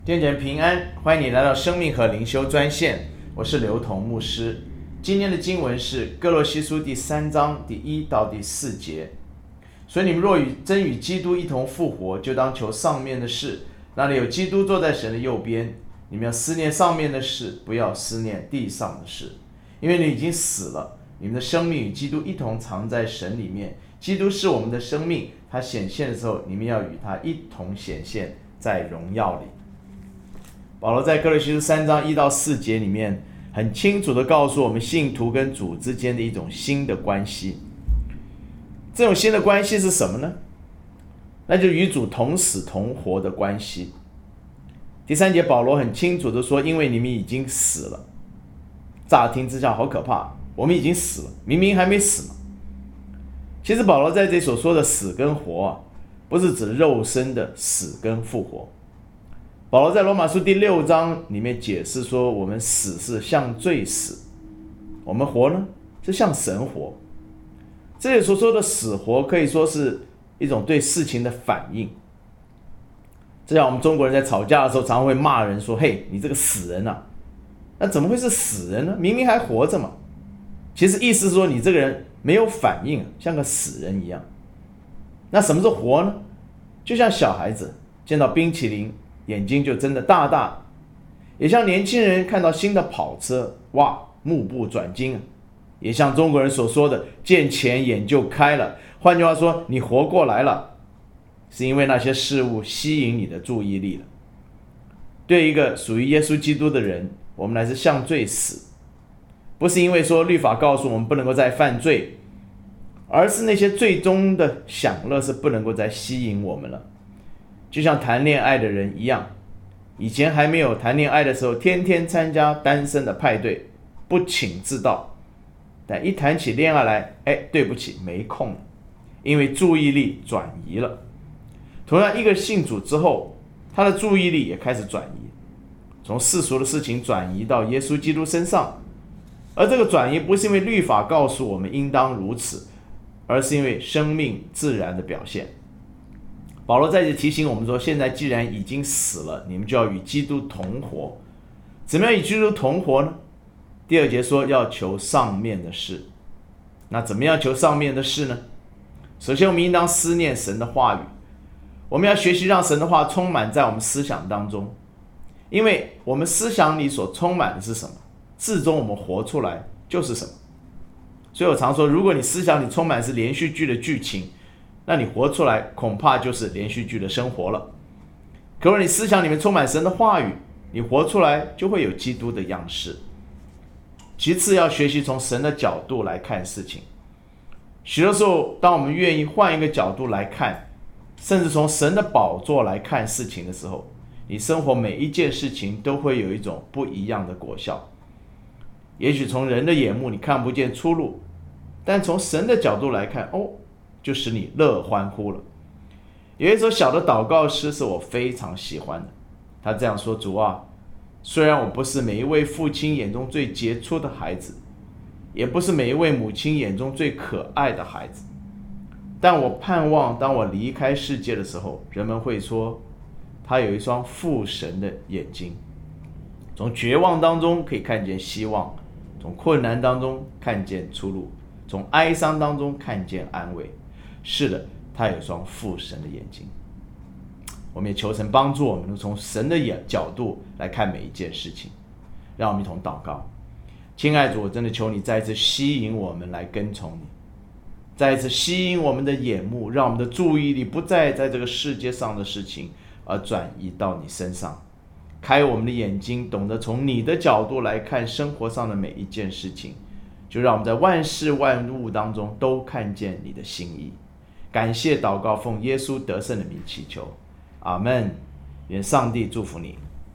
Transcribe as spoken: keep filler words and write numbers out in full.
弟兄姐妹平安，欢迎你来到生命和灵修专线，我是刘同牧师。今天的经文是哥罗西书第三章第一到第四节。所以你们若与真与基督一同复活，就当求上面的事，那里有基督坐在神的右边。你们要思念上面的事，不要思念地上的事，因为你已经死了，你们的生命与基督一同藏在神里面。基督是我们的生命，他显现的时候，你们要与他一同显现在荣耀里。保罗在哥罗西书三章一到四节里面很清楚地告诉我们信徒跟主之间的一种新的关系。这种新的关系是什么呢？那就是与主同死同活的关系。第三节保罗很清楚地说，因为你们已经死了。乍听之下好可怕，我们已经死了，明明还没死嘛。其实保罗在这里所说的死跟活啊，不是指肉身的死跟复活。保罗在罗马书第六章里面解释说，我们死是向罪死，我们活呢是向神活。这里所说的死活可以说是一种对事情的反应。就像我们中国人在吵架的时候常常会骂人说，嘿，你这个死人啊，那怎么会是死人呢？明明还活着嘛。其实意思是说你这个人没有反应，像个死人一样。那什么是活呢？就像小孩子见到冰淇淋眼睛就睁得大大，也像年轻人看到新的跑车，哇，目不转睛，也像中国人所说的见钱眼就开了。换句话说，你活过来了，是因为那些事物吸引你的注意力了。对一个属于耶稣基督的人，我们乃是向罪死，不是因为说律法告诉我们不能够再犯罪，而是那些最终的享乐是不能够再吸引我们了。就像谈恋爱的人一样，以前还没有谈恋爱的时候，天天参加单身的派对，不请自到。但一谈起恋爱来，哎，对不起，没空了，因为注意力转移了。同样，一个信主之后，他的注意力也开始转移，从世俗的事情转移到耶稣基督身上。而这个转移不是因为律法告诉我们应当如此，而是因为生命自然的表现。保罗在这提醒我们说，现在既然已经死了，你们就要与基督同活。怎么样与基督同活呢？第二节说要求上面的事。那怎么样求上面的事呢？首先我们应当思念神的话语，我们要学习让神的话充满在我们思想当中，因为我们思想里所充满的是什么，至终我们活出来就是什么。所以我常说，如果你思想里充满是连续剧的剧情，那你活出来恐怕就是连续剧的生活了。可如果你思想里面充满神的话语，你活出来就会有基督的样式。其次要学习从神的角度来看事情。许多时候当我们愿意换一个角度来看，甚至从神的宝座来看事情的时候，你生活每一件事情都会有一种不一样的果效。也许从人的眼目你看不见出路，但从神的角度来看，哦，就使你乐欢呼了。有一首小的祷告诗是我非常喜欢的，他这样说，主啊，虽然我不是每一位父亲眼中最杰出的孩子，也不是每一位母亲眼中最可爱的孩子，但我盼望当我离开世界的时候，人们会说他有一双父神的眼睛，从绝望当中可以看见希望，从困难当中看见出路，从哀伤当中看见安慰。是的，他有双父神的眼睛。我们也求神帮助我们从神的角度来看每一件事情。让我们一同祷告。亲爱的主，我真的求你再一次吸引我们来跟从你，再一次吸引我们的眼目，让我们的注意力不再在这个世界上的事情，而转移到你身上。开我们的眼睛，懂得从你的角度来看生活上的每一件事情，就让我们在万事万物当中都看见你的心意。感谢祷告，奉耶稣得胜的名祈求，阿们。愿上帝祝福你。